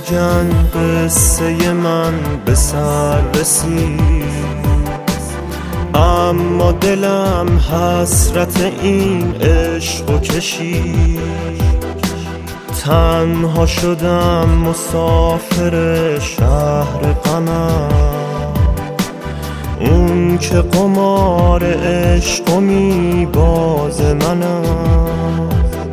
سوگن قصه من به سر رسید، اما دلم حسرت این عشقو کشید. تنها شدم مسافر شهر غمم، اون که قمار عشقو میباز منم.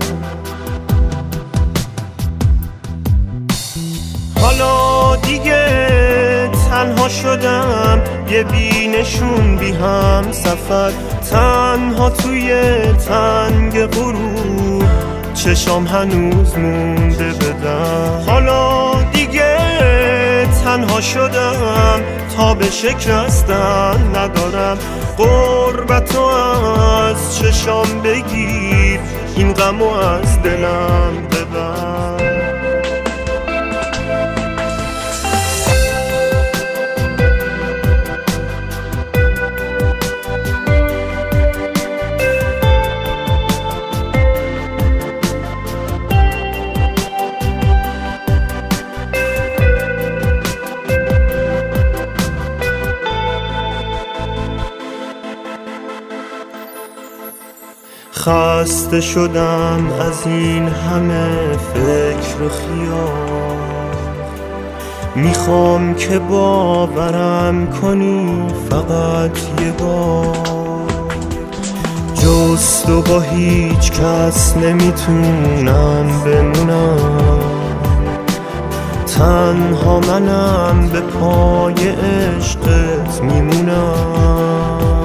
حالا دیگه تنها شدم، یه بینشون بی هم سفر، تنها توی تنگ غروب چشام هنوز مونده بدم. حالا دیگه تنها شدم، تا به شکستن ندارم. غربتو از چشام بگیر، این غمو از دلم ببر. خسته شدم از این همه فکر و خیال، میخوام که باورم کنی فقط یه بار. جز تو با هیچ کس نمیتونم بمونم، تنها منم به پای عشقت میمونم.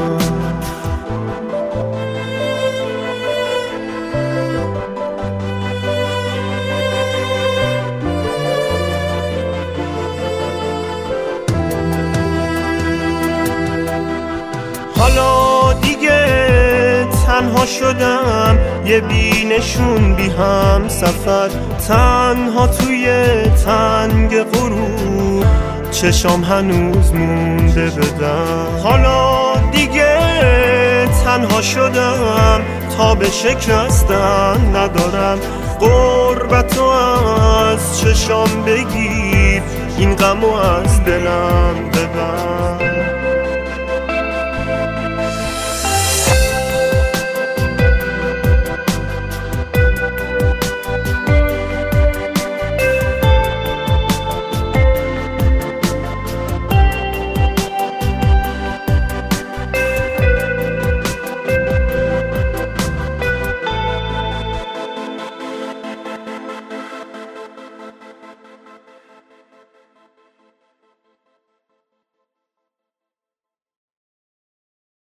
حالا دیگه تنها شدم، یه بینشون بی هم سفر، تنها توی تنگ غروب چشام هنوز مونده بدم. حالا دیگه تنها شدم، تا به شکستن ندارم. غربتو از چشام بگیر، این غمو از دلم ببر.